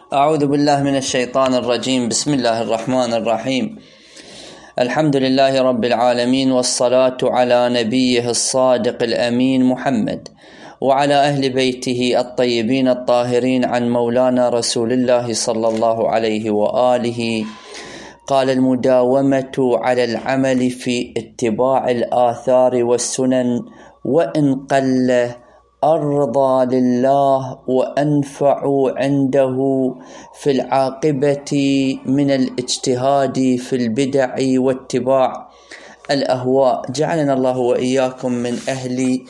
أعوذ بالله من الشيطان الرجيم. بسم الله الرحمن الرحيم. الحمد لله رب العالمين، والصلاة على نبيه الصادق الأمين محمد وعلى أهل بيته الطيبين الطاهرين، عن مولانا رسول الله صلى الله عليه وآله. قال: المداومة على العمل في اتباع الآثار والسنن وإن قل أرضى لله وأنفع عنده في العاقبة من الاجتهاد في البدع واتباع الأهواء. جعلنا الله وإياكم من أهل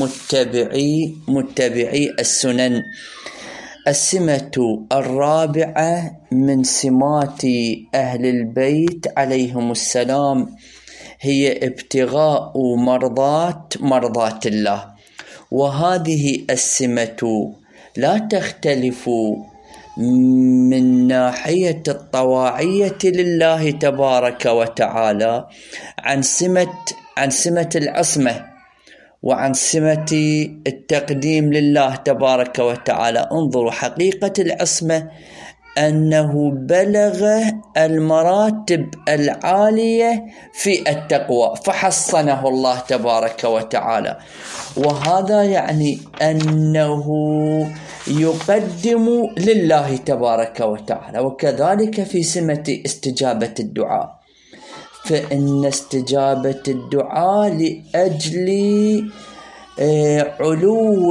متبعي السنن. السمة الرابعة من سمات أهل البيت عليهم السلام هي ابتغاء مرضات الله، وهذه السمة لا تختلف من ناحية الطواعية لله تبارك وتعالى عن سمة العصمة وعن سمة التقديم لله تبارك وتعالى. انظروا، حقيقة العصمة أنه بلغ المراتب العالية في التقوى فحصنه الله تبارك وتعالى، وهذا يعني أنه يقدم لله تبارك وتعالى. وكذلك في سمة استجابة الدعاء، فإن استجابة الدعاء لأجل علو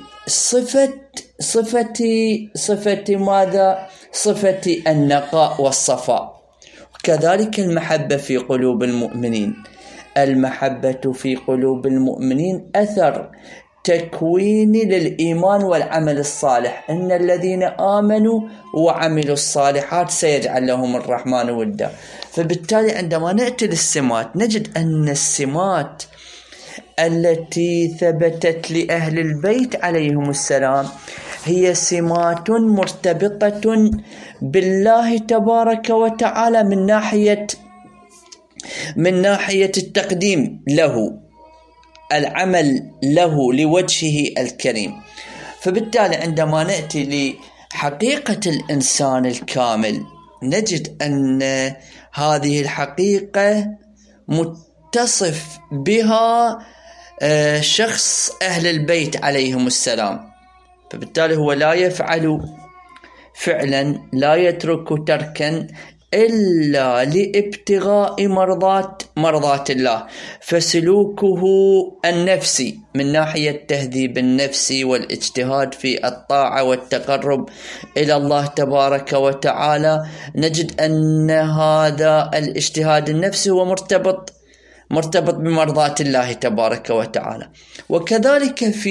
صفة ماذا؟ صفة النقاء والصفاء. وكذلك المحبة في قلوب المؤمنين. المحبة في قلوب المؤمنين أثر تكويني للإيمان والعمل الصالح. إن الذين آمنوا وعملوا الصالحات سيجعل لهم الرحمن ودا. فبالتالي عندما نأتي للسمات نجد أن السمات التي ثبتت لأهل البيت عليهم السلام هي سمات مرتبطة بالله تبارك وتعالى من ناحية التقديم له، العمل له لوجهه الكريم. فبالتالي عندما نأتي لحقيقة الإنسان الكامل نجد أن هذه الحقيقة متصف بها شخص أهل البيت عليهم السلام. فبالتالي هو لا يفعل فعلا، لا يترك تركا إلا لابتغاء مرضات الله. فسلوكه النفسي من ناحية تهذيب النفس والاجتهاد في الطاعة والتقرب إلى الله تبارك وتعالى، نجد أن هذا الاجتهاد النفسي هو مرتبط بمرضات الله تبارك وتعالى. وكذلك في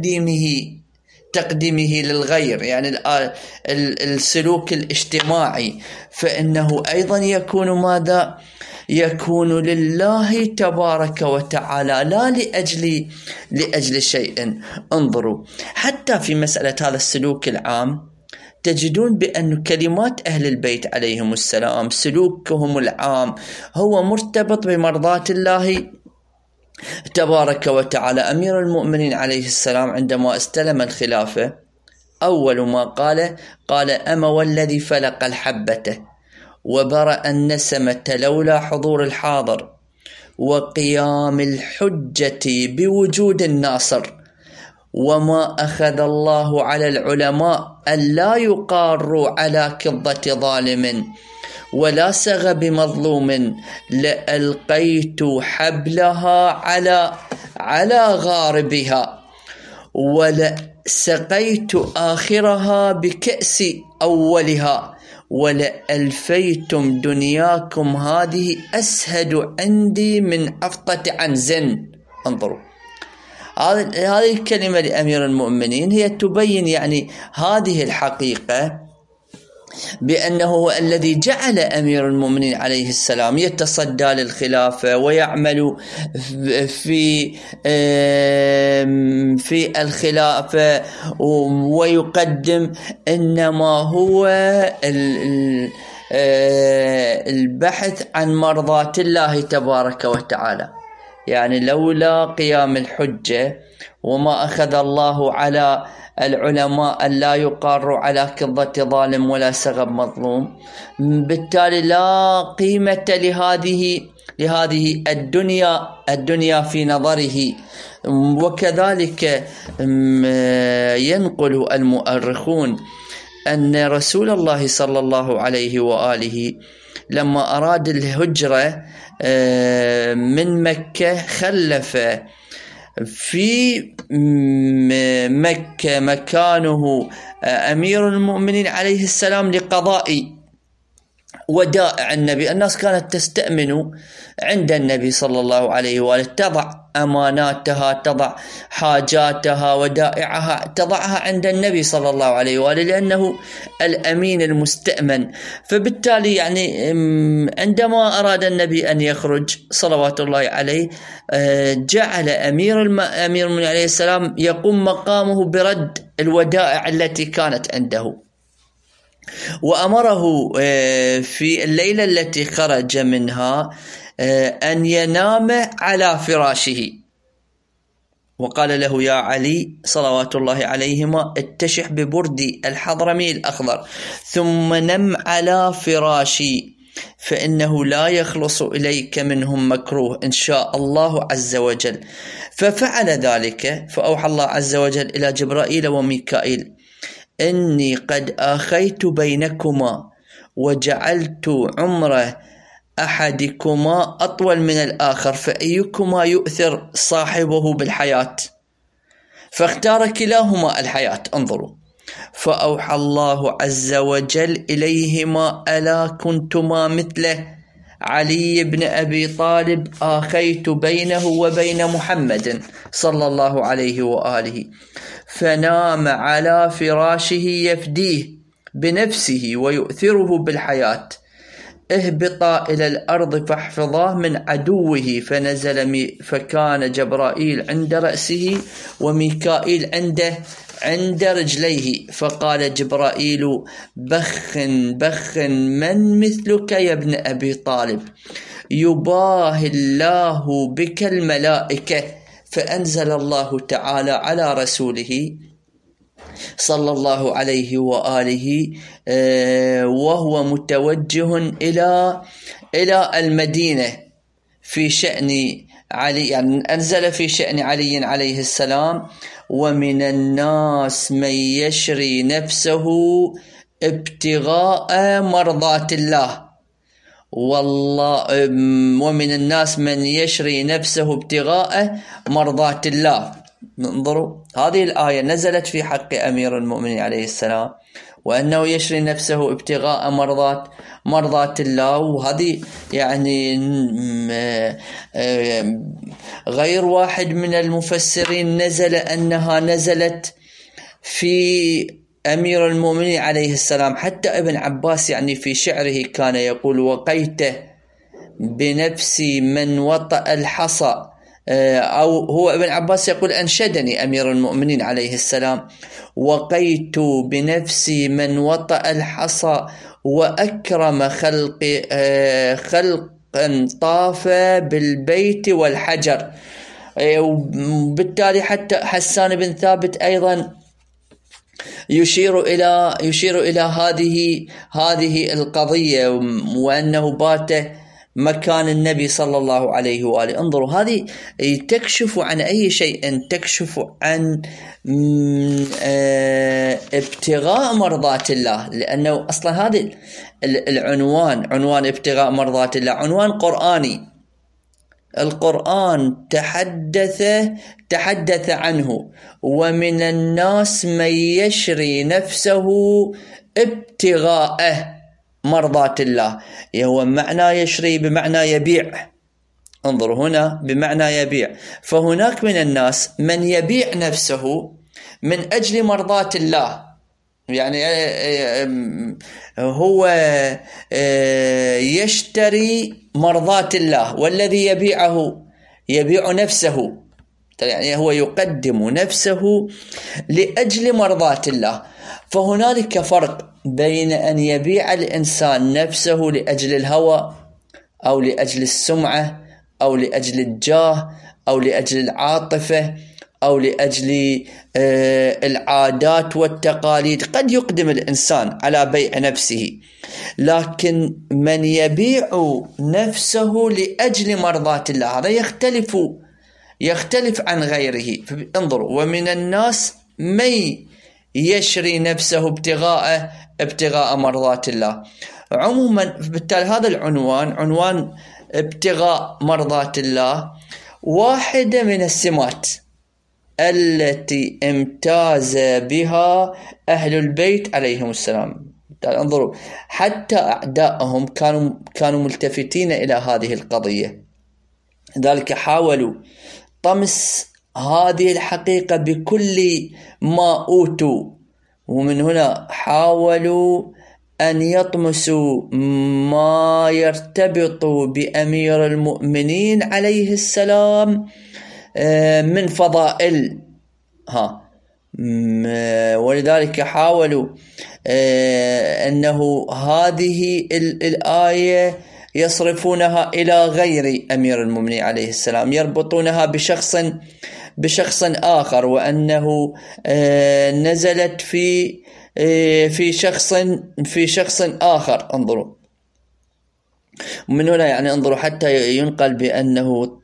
تقديمه للغير، يعني السلوك الاجتماعي، فإنه أيضا يكون ماذا؟ يكون لله تبارك وتعالى لا لأجل شيء. انظروا، حتى في مسألة هذا السلوك العام تجدون بأن كلمات أهل البيت عليهم السلام سلوكهم العام هو مرتبط بمرضات الله تبارك وتعالى. أمير المؤمنين عليه السلام عندما استلم الخلافة أول ما قال: أما والذي فلق الحبة وبرأ النسمة لولا حضور الحاضر وقيام الحجة بوجود الناصر، وما أخذ الله على العلماء ألا يقاروا على كظة ظالم ولا سغ بمظلوم، لألقيت حبلها على غاربها ولسقيت آخرها بكأس أولها ولألفيتم دنياكم هذه أسهد عندي من أفطة عنز. انظروا، هذه الكلمة لأمير المؤمنين هي تبين يعني هذه الحقيقة، بأنه هو الذي جعل أمير المؤمنين عليه السلام يتصدى للخلافة ويعمل في الخلافة ويقدم إنما هو البحث عن مرضات الله تبارك وتعالى. يعني لولا قيام الحجة وما أخذ الله على العلماء أن لا يقاروا على كظة ظالم ولا سغب مظلوم. بالتالي لا قيمة لهذه الدنيا في نظره. وكذلك ينقل المؤرخون أن رسول الله صلى الله عليه وآله لما أراد الهجرة من مكة خلف في مكة مكانه أمير المؤمنين عليه السلام لقضاء ودائع النبي. الناس كانت تستأمن عند النبي صلى الله عليه وآله، تضع أماناتها، تضع حاجاتها، ودائعها، تضعها عند النبي صلى الله عليه وآله، لأنه الأمين المستأمن. فبالتالي يعني عندما أراد النبي أن يخرج صلوات الله عليه جعل أمير المؤمنين عليه السلام يقوم مقامه برد الودائع التي كانت عنده، وأمره في الليلة التي خرج منها أن ينام على فراشه، وقال له: يا علي صلوات الله عليهما اتشح ببردي الحضرمي الأخضر ثم نم على فراشي، فإنه لا يخلص إليك منهم مكروه إن شاء الله عز وجل. ففعل ذلك، فأوحى الله عز وجل إلى جبرائيل وميكائيل: إني قد آخيت بينكما وجعلت عمر أحدكما أطول من الآخر، فأيكما يؤثر صاحبه بالحياة؟ فاختار كلاهما الحياة. انظروا، فأوحى الله عز وجل إليهما: ألا كنتما مثله علي بن أبي طالب آخيت بينه وبين محمد صلى الله عليه وآله، فنام على فراشه يفديه بنفسه ويؤثره بالحياة. اهبطا إلى الأرض فاحفظاه من عدوه. فنزل فكان جبرائيل عند رأسه وميكائيل عند رجليه. فقال جبرائيل: بخ من مثلك يا ابن أبي طالب، يباهي الله بك الملائكة. فأنزل الله تعالى على رسوله صلى الله عليه وآله وهو متوجه إلى المدينة في شأن علي، يعني أنزل في شأن علي عليه السلام: ومن الناس من يشري نفسه ابتغاء مرضات الله، والله ومن الناس من يشري نفسه ابتغاء مرضات الله. انظروا، هذه الآية نزلت في حق أمير المؤمنين عليه السلام، وأنه يشري نفسه ابتغاء مرضات الله. وهذه يعني غير واحد من المفسرين نزل أنها نزلت في أمير المؤمنين عليه السلام. حتى ابن عباس يعني في شعره كان يقول: وقيت بنفسي من وطأ الحصى، أو هو ابن عباس يقول: أنشدني أمير المؤمنين عليه السلام: وقيت بنفسي من وطأ الحصى وأكرم خلقا طاف بالبيت والحجر. وبالتالي حتى حسان بن ثابت أيضا يشير إلى هذه القضية، وأنه بات مكان النبي صلى الله عليه وآله. انظروا، هذه تكشف عن أي شيء، تكشف عن ابتغاء مرضات الله، لأنه أصلا هذا عنوان ابتغاء مرضات الله عنوان قرآني. القرآن تحدث عنه: ومن الناس من يشري نفسه ابتغاء مرضات الله. هو معنى يشري بمعنى يبيع. انظروا هنا بمعنى يبيع. فهناك من الناس من يبيع نفسه من أجل مرضات الله، يعني هو يشتري مرضات الله، والذي يبيع نفسه، يعني هو يقدم نفسه لأجل مرضات الله. فهنالك فرق بين أن يبيع الإنسان نفسه لأجل الهوى، أو لأجل السمعة، أو لأجل الجاه، أو لأجل العاطفة، أو لأجل العادات والتقاليد. قد يقدم الإنسان على بيع نفسه، لكن من يبيع نفسه لأجل مرضاة الله هذا يختلف عن غيره. انظروا: ومن الناس من يشري نفسه ابتغاء مرضاة الله. عموما بالتالي هذا عنوان ابتغاء مرضاة الله واحدة من السمات التي امتاز بها أهل البيت عليهم السلام. انظروا، حتى أعداءهم كانوا ملتفتين إلى هذه القضية، ذلك حاولوا طمس هذه الحقيقة بكل ما أوتوا، ومن هنا حاولوا أن يطمسوا ما يرتبط بأمير المؤمنين عليه السلام من فضائل. ولذلك حاولوا أنه هذه الآية يصرفونها إلى غير أمير المؤمنين عليه السلام، يربطونها بشخص آخر، وأنه نزلت في شخص آخر. انظروا من هنا، يعني انظروا حتى ينقل بأنه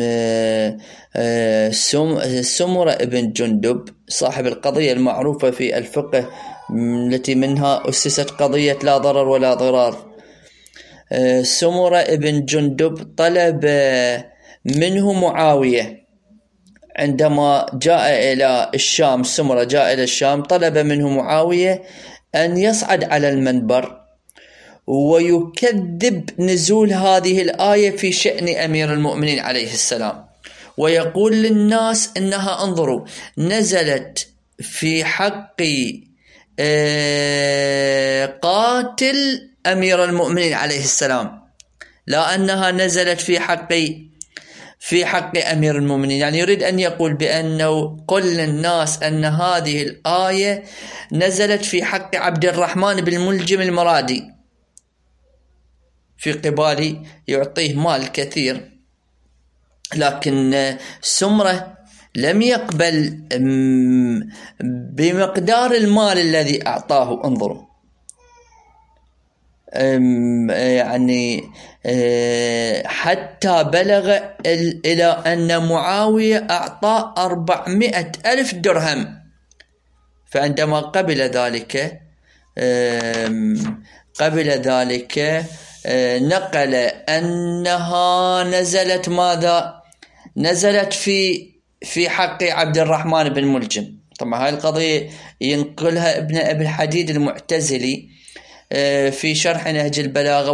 سمرة ابن جندب صاحب القضية المعروفة في الفقه التي منها أسست قضية لا ضرر ولا ضرار. سمرة ابن جندب طلب منه معاوية عندما جاء إلى الشام. سمرة جاء إلى الشام، طلب منه معاوية أن يصعد على المنبر ويكذب نزول هذه الآية في شأن أمير المؤمنين عليه السلام، ويقول للناس إنها انظروا نزلت في حق قاتل أمير المؤمنين عليه السلام، لا أنها نزلت في حق أمير المؤمنين. يعني يريد أن يقول بأنه قل للناس أن هذه الآية نزلت في حق عبد الرحمن بن ملجم المرادي في قبال يعطيه مال كثير، لكن سمرة لم يقبل بمقدار المال الذي أعطاه. انظروا يعني حتى بلغ إلى أن معاوية أعطى 400,000 درهم. فعندما قبل ذلك نقل أنها نزلت ماذا؟ نزلت في حق عبد الرحمن بن ملجم. طبعا هاي القضية ينقلها ابن أبي الحديد المعتزلي في شرح نهج البلاغة،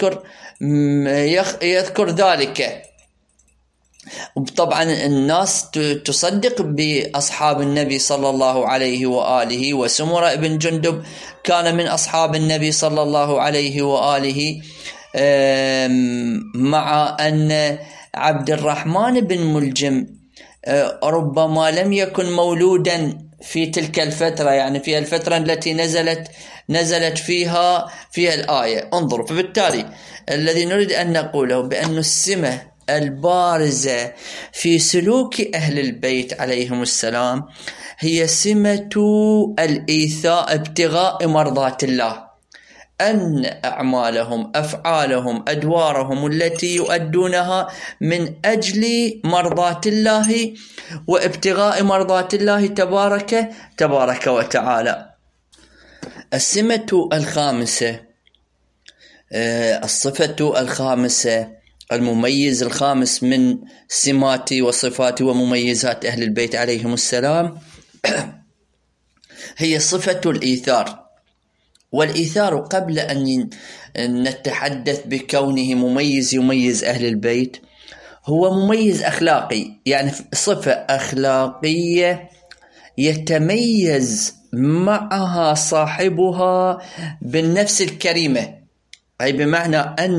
ويذكر ذلك. طبعا الناس تصدق بأصحاب النبي صلى الله عليه وآله، وسمرة بن جندب كان من أصحاب النبي صلى الله عليه وآله، مع أن عبد الرحمن بن ملجم ربما لم يكن مولودا في تلك الفترة، يعني في الفترة التي نزلت فيها الآية. انظروا، فبالتالي الذي نريد أن نقوله بأن السمة البارزة في سلوك أهل البيت عليهم السلام هي سمة الإيثاء ابتغاء مرضاة الله، أن أعمالهم أفعالهم أدوارهم التي يؤدونها من أجل مرضاة الله وابتغاء مرضاة الله تبارك وتعالى. السمة الخامسة، الصفة الخامسة، المميز الخامس من سمات وصفات ومميزات أهل البيت عليهم السلام هي صفة الإيثار. والإيثار قبل أن نتحدث بكونه مميز يميز أهل البيت، هو مميز أخلاقي، يعني صفة أخلاقية يتميز معها صاحبها بالنفس الكريمة، أي بمعنى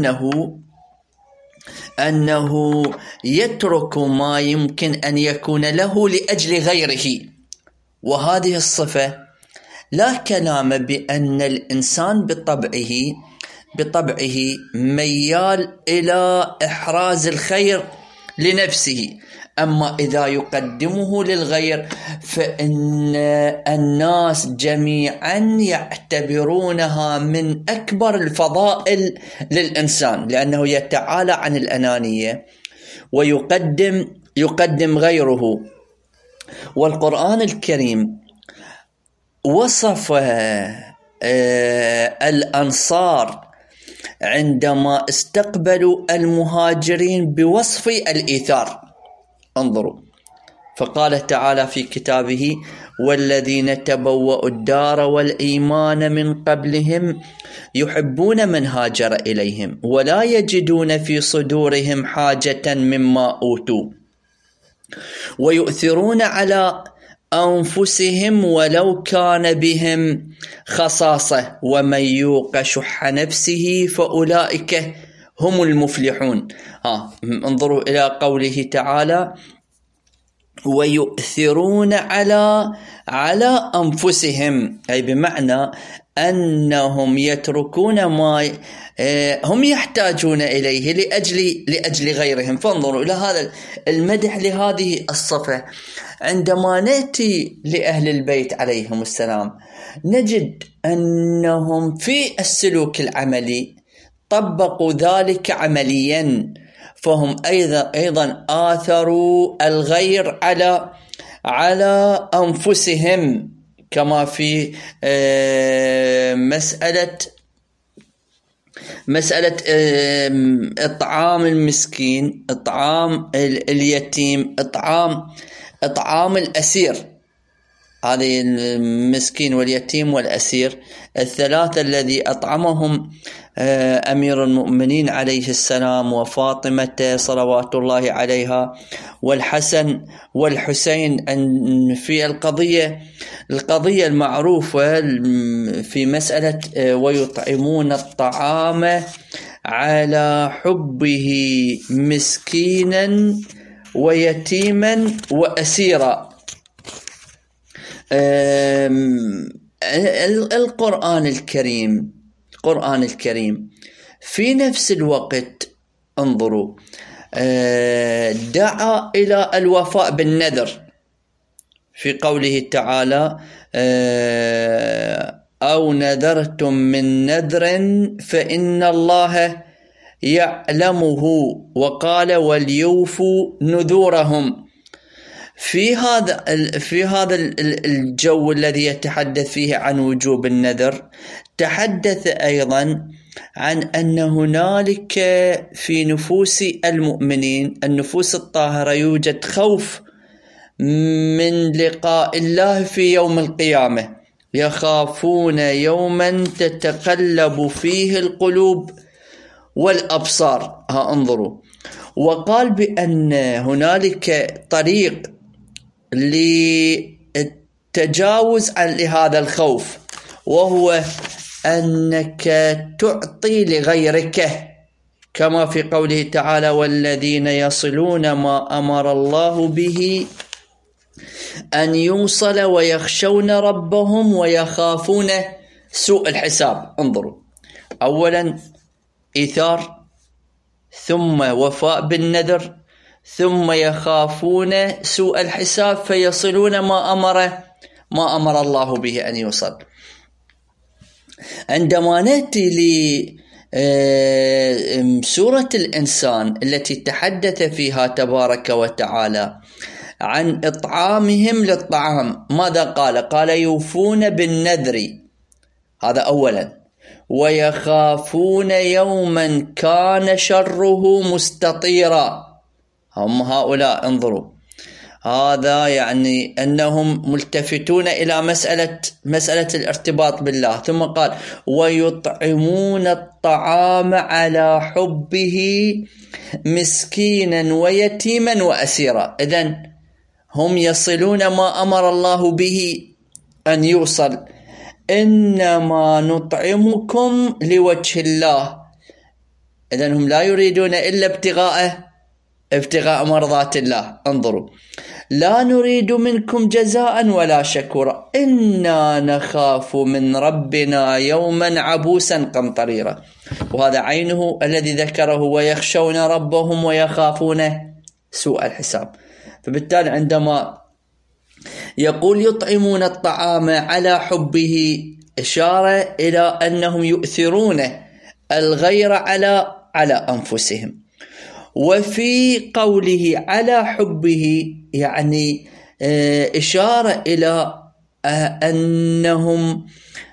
أنه يترك ما يمكن أن يكون له لأجل غيره. وهذه الصفة لا كلام بأن الإنسان بطبعه ميال إلى إحراز الخير لنفسه، أما إذا يقدمه للغير فإن الناس جميعا يعتبرونها من أكبر الفضائل للإنسان، لأنه يتعالى عن الأنانية ويقدم غيره. والقرآن الكريم وصف الأنصار عندما استقبلوا المهاجرين بوصف الإيثار. انظروا، فقال تعالى في كتابه: والذين تبوأوا الدار والإيمان من قبلهم يحبون من هاجر إليهم ولا يجدون في صدورهم حاجة مما أوتوا ويؤثرون على أنفسهم ولو كان بهم خصاصة ومن يوق شح نفسه فأولئك هم المفلحون. انظروا إلى قوله تعالى: ويؤثرون على أنفسهم، أي بمعنى أنهم يتركون ما هم يحتاجون إليه لأجل غيرهم. فانظروا إلى هذا المدح لهذه الصفة. عندما نأتي لأهل البيت عليهم السلام نجد أنهم في السلوك العملي طبقوا ذلك عمليا، فهم أيضا آثروا الغير على أنفسهم، كما في مسألة إطعام المسكين، إطعام اليتيم، إطعام الأسير. هذه المسكين واليتيم والأسير الثلاثة الذي أطعمهم أمير المؤمنين عليه السلام وفاطمة صلوات الله عليها والحسن والحسين في القضية المعروفة في مسألة ويطعمون الطعام على حبه مسكينا ويتيما وأسيرا. القرآن الكريم في نفس الوقت انظروا دعا إلى الوفاء بالنذر في قوله تعالى: أو نذرتم من نذر فإن الله يعلمه، وقال: وليوفوا نذورهم. في هذا الجو الذي يتحدث فيه عن وجوب النذر تحدث أيضا عن أن هنالك في نفوس المؤمنين النفوس الطاهرة يوجد خوف من لقاء الله في يوم القيامة، يخافون يوما تتقلب فيه القلوب والأبصار. انظروا، وقال بأن هنالك طريق للتجاوز لهذا الخوف، وهو أنك تعطي لغيرك، كما في قوله تعالى: والذين يصلون ما أمر الله به أن يوصل ويخشون ربهم ويخافون سوء الحساب. انظروا، أولا إيثار، ثم وفاء بالنذر، ثم يخافون سوء الحساب فيصلون ما أمر الله به أن يوصل. عندما نأتي لسورة الإنسان التي تحدث فيها تبارك وتعالى عن إطعامهم للطعام، ماذا قال؟ قال: يوفون بالنذر، هذا أولا، ويخافون يوما كان شره مستطيرا. هم هؤلاء، انظروا، هذا يعني أنهم ملتفتون إلى مسألة الارتباط بالله. ثم قال: ويطعمون الطعام على حبه مسكينا ويتيما وأسيرا. إذن هم يصلون ما أمر الله به أن يوصل. إنما نطعمكم لوجه الله. إذن هم لا يريدون إلا ابتغاء مرضات الله. انظروا: لا نريد منكم جزاء ولا شكورا إنا نخاف من ربنا يوما عبوسا قمطريرا. وهذا عينه الذي ذكره: ويخشون ربهم ويخافون سوء الحساب. فبالتالي عندما يقول يطعمون الطعام على حبه إشارة إلى أنهم يؤثرون الغير على أنفسهم. وفي قوله على حبه يعني إشارة إلى أنهم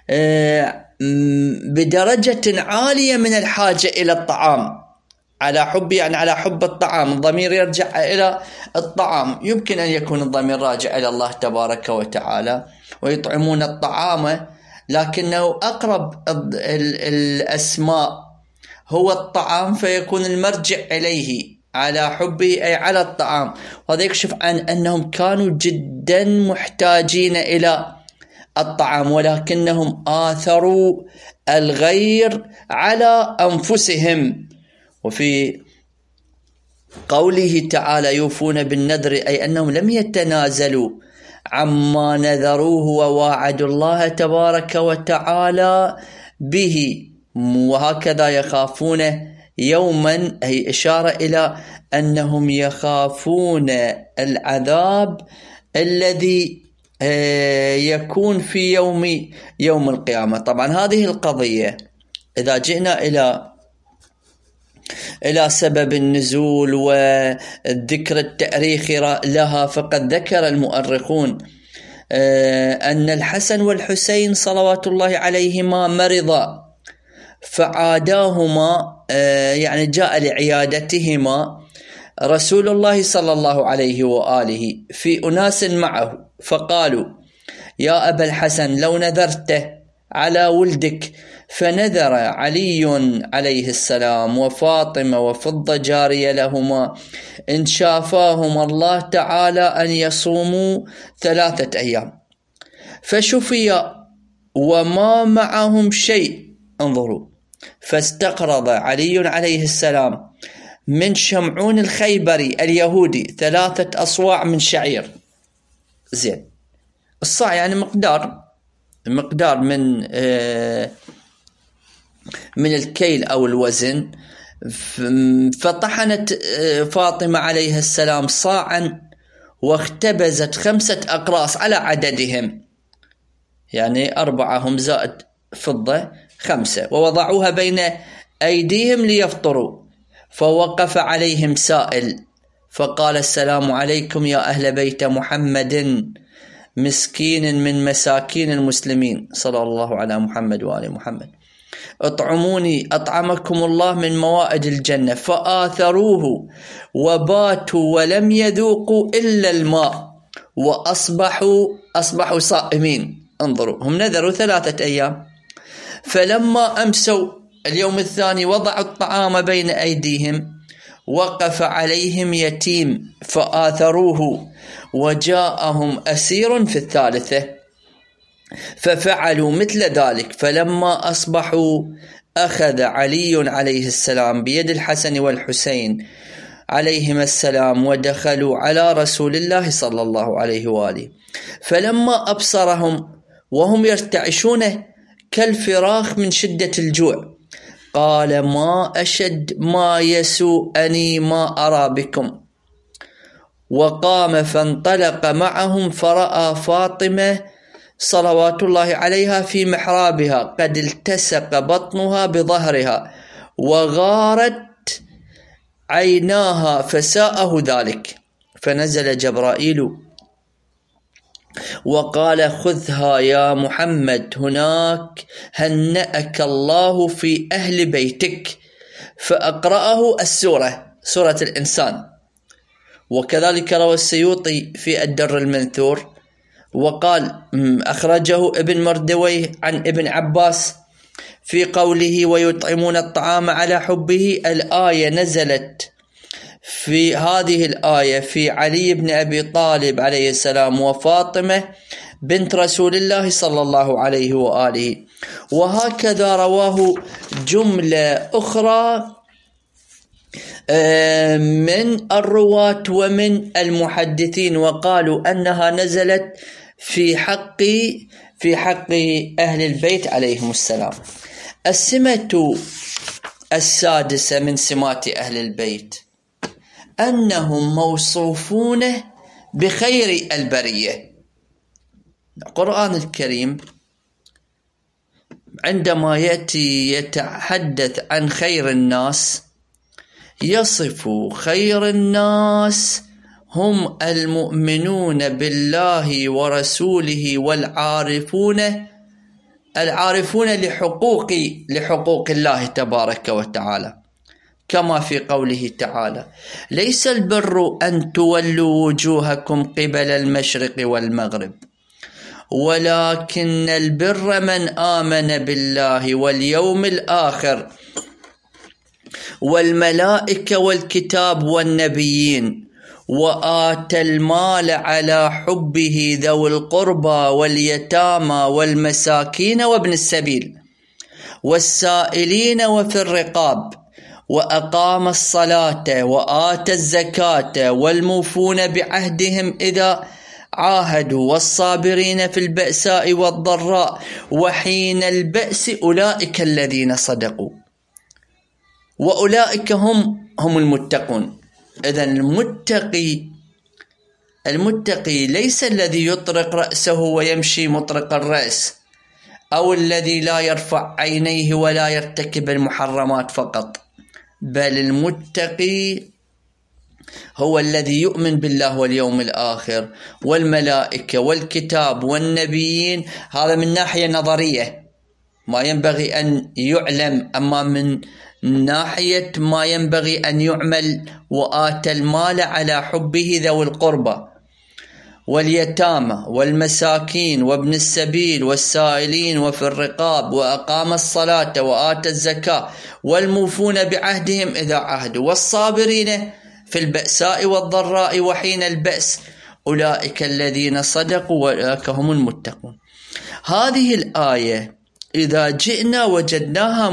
بدرجة عالية من الحاجة إلى الطعام. على حب يعني على حب الطعام، الضمير يرجع إلى الطعام، يمكن أن يكون الضمير راجع إلى الله تبارك وتعالى. ويطعمون الطعام لكنه أقرب الأسماء هو الطعام، فيكون المرجع إليه على حبه أي على الطعام. وهذا يكشف عن أنهم كانوا جدا محتاجين إلى الطعام، ولكنهم آثروا الغير على أنفسهم. وفي قوله تعالى يوفون بالنذر أي أنهم لم يتنازلوا عما نذروه وواعدوا الله تبارك وتعالى به، وهكذا يخافون يوما، هي إشارة إلى أنهم يخافون العذاب الذي يكون في يوم القيامة. طبعا هذه القضية إذا جئنا إلى سبب النزول والذكر التاريخي لها، فقد ذكر المؤرخون أن الحسن والحسين صلوات الله عليهما مرضا فعاداهما، يعني جاء لعيادتهما رسول الله صلى الله عليه وآله في أناس معه، فقالوا يا أبا الحسن لو نذرت على ولدك، فنذر علي عليه السلام وفاطمة وفضة جارية لهما إن شافاهما الله تعالى أن يصوموا 3 أيام، فشفي وما معهم شيء. انظروا، فاستقرض علي عليه السلام من شمعون الخيبري اليهودي 3 أصواع من شعير. زين، الصاع يعني مقدار من الكيل أو الوزن. فطحنت فاطمة عليه السلام صاعا واختبزت 5 أقراص على عددهم، يعني 4 هم زائد فضة 5، ووضعوها بين أيديهم ليفطروا. فوقف عليهم سائل فقال السلام عليكم يا أهل بيت محمد، مسكين من مساكين المسلمين، صلى الله على محمد وآل محمد، اطعموني أطعمكم الله من موائد الجنة. فآثروه وباتوا ولم يذوقوا إلا الماء وأصبحوا صائمين. انظروا، هم نذروا 3 أيام، فلما أمسوا اليوم الثاني وضعوا الطعام بين أيديهم، وقف عليهم يتيم فآثروه، وجاءهم أسير في 3 ففعلوا مثل ذلك. فلما أصبحوا أخذ علي عليه السلام بيد الحسن والحسين عليهما السلام ودخلوا على رسول الله صلى الله عليه وآله، فلما أبصرهم وهم يرتعشون كالفراخ من شدة الجوع قال ما أشد ما يسوءني ما أرى بكم، وقام فانطلق معهم فرأى فاطمة صلوات الله عليها في محرابها قد التصق بطنها بظهرها وغارت عيناها فساءه ذلك، فنزل جبرائيل وقال خذها يا محمد، هناك هنأك الله في أهل بيتك، فأقرأه سورة الإنسان. وكذلك روى السيوطي في الدر المنثور وقال أخرجه ابن مردويه عن ابن عباس في قوله ويطعمون الطعام على حبه، الآية نزلت في هذه الآية في علي بن أبي طالب عليه السلام وفاطمة بنت رسول الله صلى الله عليه وآله. وهكذا رواه جملة أخرى من الرواة ومن المحدثين، وقالوا أنها نزلت في حق أهل البيت عليهم السلام. السمة السادسة من سمات أهل البيت أنهم موصوفون بخير البرية. القرآن الكريم عندما يأتي يتحدث عن خير الناس يصف خير الناس هم المؤمنون بالله ورسوله والعارفون لحقوق الله تبارك وتعالى، كما في قوله تعالى: ليس البر أن تولوا وجوهكم قبل المشرق والمغرب ولكن البر من آمن بالله واليوم الآخر والملائكة والكتاب والنبيين وآتى المال على حبه ذوي القربى واليتامى والمساكين وابن السبيل والسائلين وفي الرقاب وأقام الصلاة وآتى الزكاة والموفون بعهدهم إذا عاهدوا والصابرين في البأساء والضراء وحين البأس أولئك الذين صدقوا وأولئك هم المتقون. إذن المتقي ليس الذي يطرق رأسه ويمشي مطرق الرأس، أو الذي لا يرفع عينيه ولا يرتكب المحرمات فقط، بل المتقي هو الذي يؤمن بالله واليوم الآخر والملائكة والكتاب والنبيين. هذا من ناحية نظرية ما ينبغي أن يعلم، أما من ناحية ما ينبغي أن يعمل: وآتى المال على حبه ذوي القربى واليتامى والمساكين وابن السبيل والسائلين وفي الرقاب وأقام الصلاة وآتى الزكاة والموفون بعهدهم إذا عاهدوا والصابرين في البأساء والضراء وحين البأس أولئك الذين صدقوا وأولئك هم المتقون. هذه الآية إذا جئنا وجدناها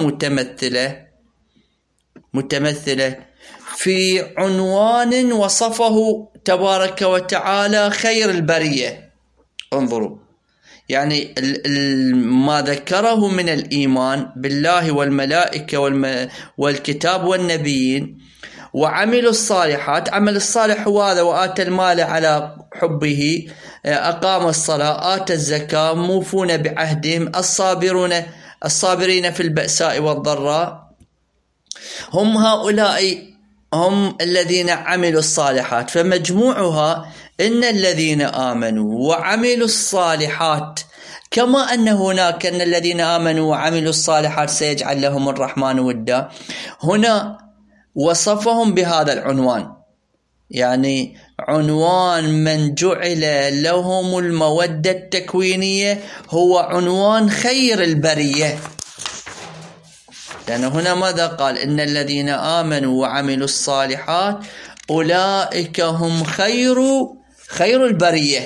متمثلة في عنوان وصفه تبارك وتعالى خير البرية. انظروا، يعني ما ذكره من الإيمان بالله والملائكة والكتاب والنبيين وعملوا الصالحات. عمل الصالح هو هذا: وآتى المال على حبه، أقام الصلاة، آتى الزكاة، موفون بعهدهم، الصابرين في البأساء والضراء. هم هؤلاء هم الذين عملوا الصالحات. فمجموعها إن الذين آمنوا وعملوا الصالحات، كما أن هناك أن الذين آمنوا وعملوا الصالحات سيجعل لهم الرحمن ودا، هنا وصفهم بهذا العنوان، يعني عنوان من جعل لهم المودة التكوينية هو عنوان خير البرية. لأن هنا ماذا قال؟ إن الذين آمنوا وعملوا الصالحات أولئك هم خير البرية.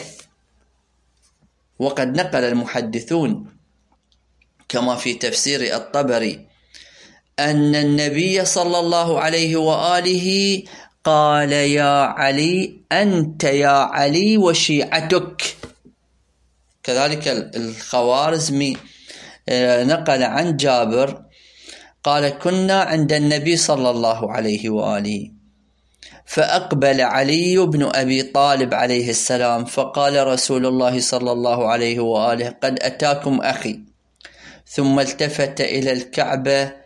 وقد نقل المحدثون كما في تفسير الطبري أن النبي صلى الله عليه وآله قال: يا علي أنت يا علي وشيعتك. كذلك الخوارزمي نقل عن جابر قال: كنا عند النبي صلى الله عليه وآله فأقبل علي بن أبي طالب عليه السلام فقال رسول الله صلى الله عليه وآله: قد أتاكم أخي. ثم التفت إلى الكعبة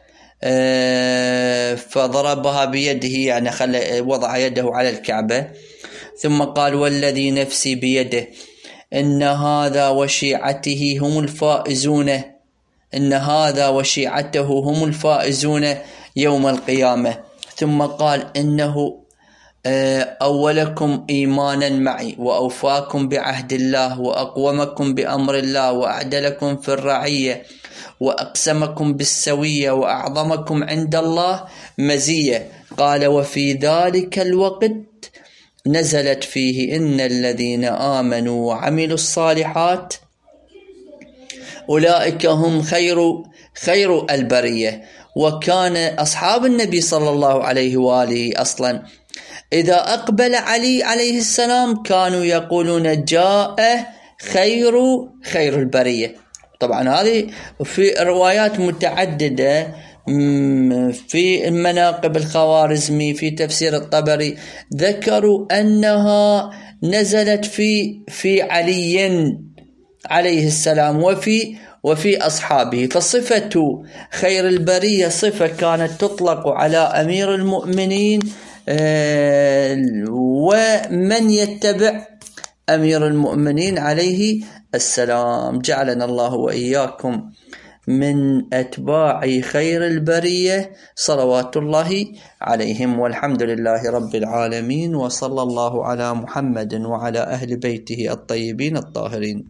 فضربها بيده، يعني وضع يده على الكعبة، ثم قال: والذي نفسي بيده إن هذا وشيعته هم الفائزون، إن هذا وشيعته هم الفائزون يوم القيامة. ثم قال: إنه أولكم إيمانا معي وأوفاكم بعهد الله وأقومكم بأمر الله وأعدلكم في الرعية وأقسمكم بالسوية وأعظمكم عند الله مزية. قال: وفي ذلك الوقت نزلت فيه إن الذين آمنوا وعملوا الصالحات أولئك هم خير البرية. وكان أصحاب النبي صلى الله عليه وآله أصلا إذا أقبل علي عليه السلام كانوا يقولون: جاء خير البرية. طبعا هذه في روايات متعددة في المناقب الخوارزمي، في تفسير الطبري، ذكروا أنها نزلت في علي عليه السلام وفي أصحابه. فصفة خير البرية صفة كانت تطلق على أمير المؤمنين ومن يتبع أمير المؤمنين عليه السلام. جعلنا الله وإياكم من أتباع خير البرية صلوات الله عليهم، والحمد لله رب العالمين، وصلى الله على محمد وعلى أهل بيته الطيبين الطاهرين.